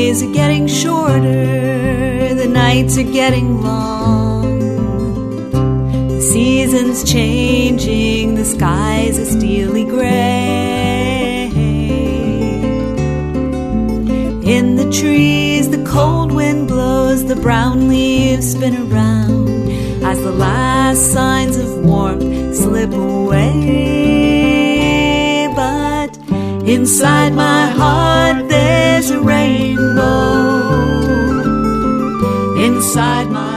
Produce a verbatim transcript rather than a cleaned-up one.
days are getting shorter, the nights are getting long. The seasons changing, the skies are steely gray. In the trees, the cold wind blows, the brown leaves spin around as the last signs of warmth slip away. But inside my heart there's a rainbow. Inside my